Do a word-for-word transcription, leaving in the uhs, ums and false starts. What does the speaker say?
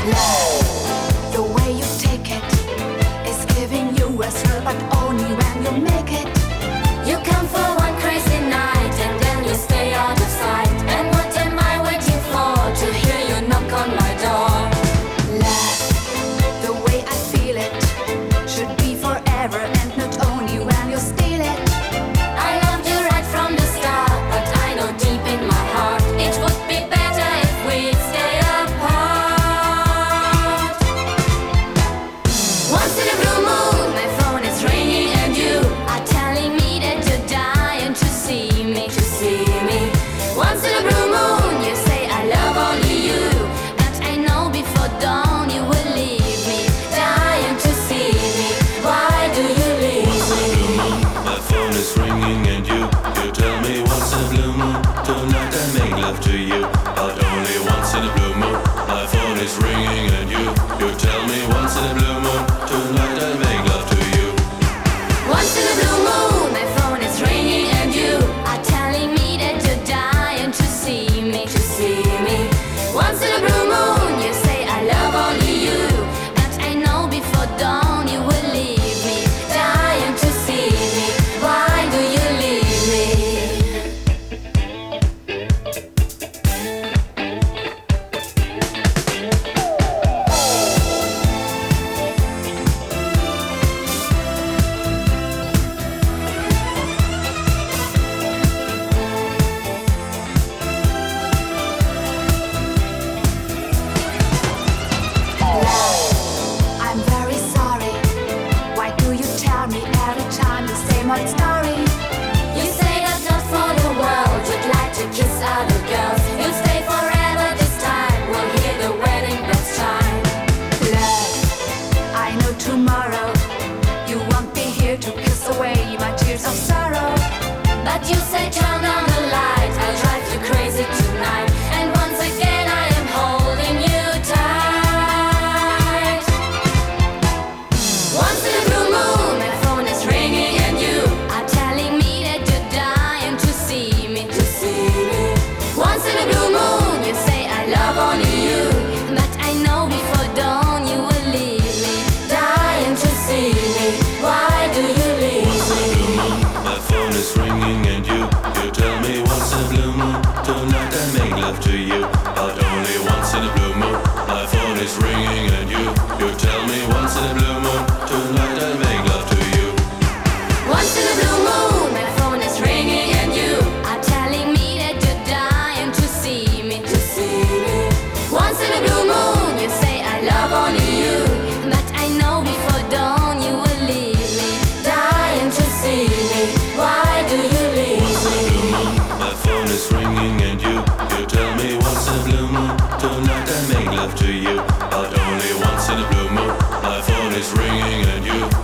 Love, the way you take it is giving you a thrill, but only when you make it. You come for one crazy night and then you stay out of sight. And what am I waiting for? To hear you knock on my door. Love, the way I feel it should be forever and not only when you steal it. I loved you right from the start, but I know deep in my heart it would be better if we'd stay apart. Once in a blue moon, my phone is ringing and you are telling me that you're dying to see me, to see me. Once in a blue moon, you say I love only you, but I know before dawn you will leave me, dying to see me. Why do you leave me? My phone is ringing and you, you tell me once in a blue moon, tonight I make love to you, but only once in a blue moon. My phone is ringing and you, you tell me once in a blue moon, tonight I make love to you. Once in a blue moon, my phone is ringing and you are telling me that you're dying to see me, to see me. Once in a blue moon, you say I love only you, but I know before dawn you will leave me, dying to see me. Why do you leave me? I'm very sorry. Why do you tell me every time the same old story? You say that not for the world you'd like to kiss other girls. You'll stay forever this time. We'll hear the wedding bells chime. Love, I know tomorrow you won't be here to kiss away my tears of sorrow. But you say turn on the light, I'll drive you crazy tonight. And once again I am holding you tight. Once in a blue moon, my phone is ringing and you are telling me that you're dying to see me, to see me. Once in a blue moon, you say I love only you, but I know before dawn you will leave me, dying to see me. Why do you leave me? My phone is ringing and you, you tell me once in a blue moon, tonight I make love to you, but only once in a blue moon. My phone is ringing and you, you tell me once in a blue moon, tonight I make love to you. Once in a blue moon, my phone is ringing and you are telling me that you're dying to see me, to see me. Once in a blue moon, you say I love only you, but I know before dawn you will leave me, dying to see me. Why do you leave me? My phone is ringing and you, you tell me once in a blue moon, tonight I make love to you, but only once in a blue moon. My phone is ringing and you,